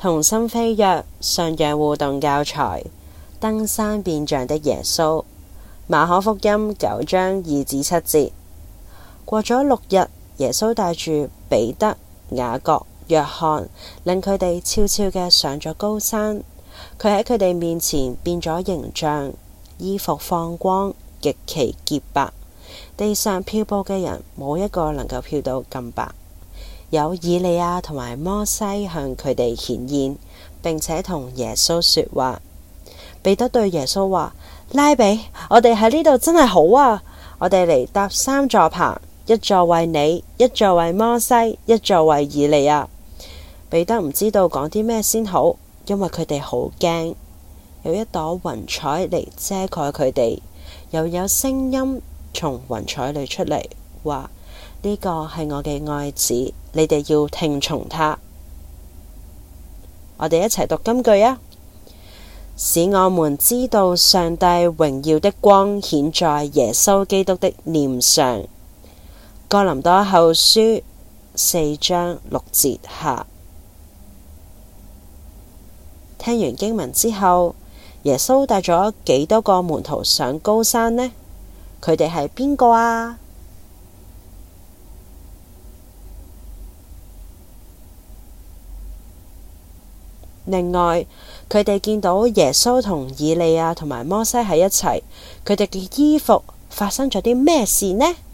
同心飛躍信仰互動教材，登山變像的耶穌。馬可福音9章2至7節。過咗6日，耶穌帶住彼得、雅各、約翰，令佢哋悄悄嘅上咗高山。佢喺佢哋面前變咗形象，衣服放光，極其潔白。地上漂布嘅人冇一個能夠漂到咁白。有以利亞同埋摩西向佢哋顯現，並且同耶穌說話。彼得對耶穌話：拉比，我哋喺呢度真係好啊！我哋嚟搭3座棚，一座為你，一座為摩西，一座為以利亞。彼得唔知道講啲咩先好，因為佢哋好驚。有一朵雲彩嚟遮蓋佢哋，又有聲音從雲彩裏出嚟，話：呢個係我嘅愛子，你哋要聽從他。我哋一齊讀金句啊！使我們知道上帝榮耀的光顯在耶穌基督的臉上。哥林多後書4章6節下。聽完經文之後，耶穌帶咗幾多個門徒上高山呢？佢哋係邊個啊？另外，佢哋見到耶穌同以利亞同埋摩西喺一齊，佢哋嘅衣服發生咗啲咩事呢？